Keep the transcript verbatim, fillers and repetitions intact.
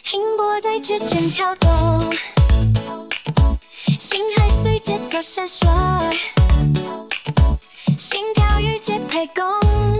音波在指尖跳动，心还随节奏闪烁，心跳与节拍共。